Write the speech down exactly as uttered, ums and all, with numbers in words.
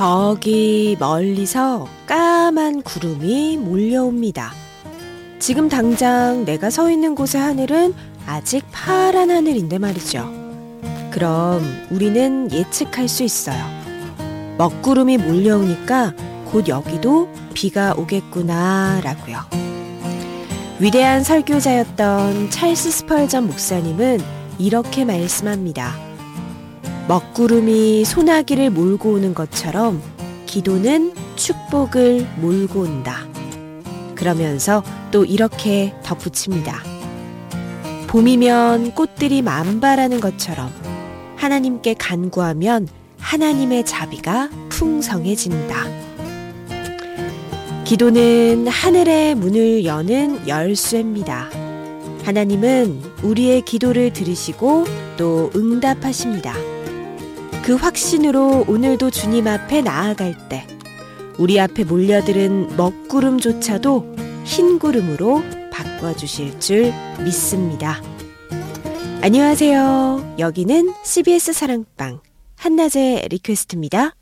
저기 멀리서 까만 구름이 몰려옵니다. 지금 당장 내가 서 있는 곳의 하늘은 아직 파란 하늘인데 말이죠. 그럼 우리는 예측할 수 있어요. 먹구름이 몰려오니까 곧 여기도 비가 오겠구나 라고요. 위대한 설교자였던 찰스 스펄전 목사님은 이렇게 말씀합니다. 먹구름이 소나기를 몰고 오는 것처럼 기도는 축복을 몰고 온다. 그러면서 또 이렇게 덧붙입니다. 봄이면 꽃들이 만발하는 것처럼 하나님께 간구하면 하나님의 자비가 풍성해진다. 기도는 하늘의 문을 여는 열쇠입니다. 하나님은 우리의 기도를 들으시고 또 응답하십니다. 그 확신으로 오늘도 주님 앞에 나아갈 때 우리 앞에 몰려들은 먹구름조차도 흰 구름으로 바꿔주실 줄 믿습니다. 안녕하세요. 여기는 씨비에스 사랑방 한낮의 리퀘스트입니다.